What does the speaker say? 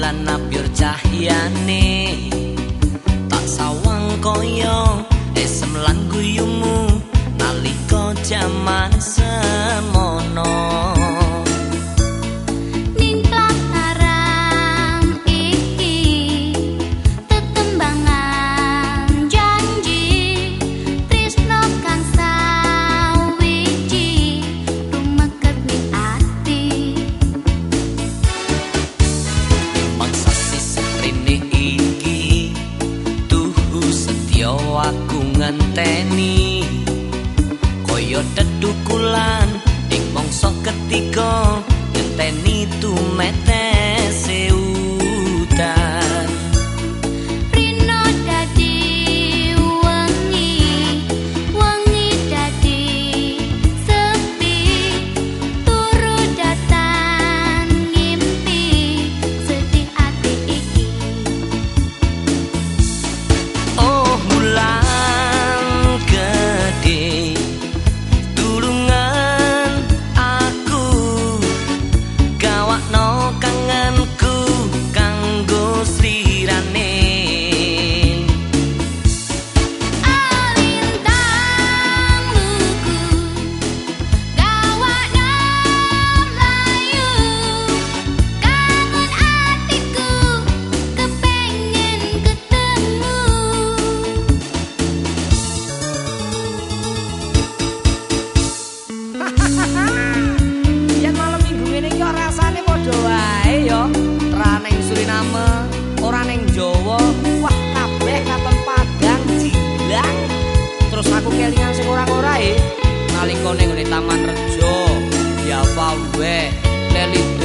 bulan nabyur cahyane tak sawang koyo esem lan guyumu nalika jaman semono. Aku ngenteni koyo dedukulan ing mangsa ketiga ngenteni tumetese udan. Rino dadi wengi, wengi dadi sepi, turu datang ngimpi sedih ati iki. Oh bulan yen malam minggu ngene iki rasane padha wae ya. Ora ning Suriname, ora ning Jawa, wah kabeh katon Padang jilang. Terus aku kelingan sing ora-ora nalika ning Taman Rejo, ya apa wae leli